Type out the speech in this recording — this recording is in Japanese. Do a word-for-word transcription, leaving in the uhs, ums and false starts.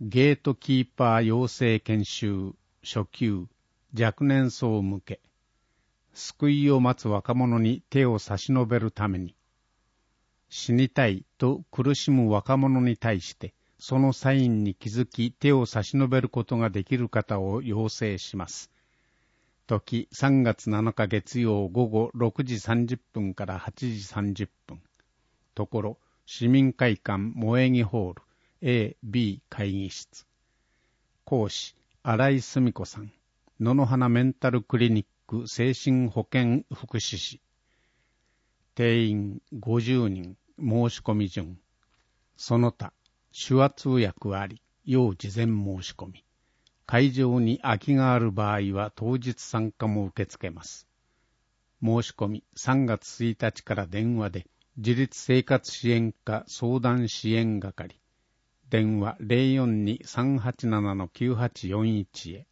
ゲートキーパー養成研修初級若年層向け、救いを待つ若者に手を差し伸べるために、死にたいと苦しむ若者に対して、そのサインに気づき手を差し伸べることができる方を要請します。時さんがつなのか月曜午後ろくじさんじゅっぷんからはちじさんじゅっぷん。ところ、市民会館萌木ホール エービー 会議室。講師、新井澄子さん。野々花メンタルクリニック精神保健福祉士。定員ごじゅうにん、申し込み順。その他、手話通訳あり、要事前申し込み。会場に空きがある場合は当日参加も受け付けます。申し込みさんがつついたちから電話で、自立生活支援課相談支援係。電話 ゼロよんに さんはちなな きゅうはちよんいち へ。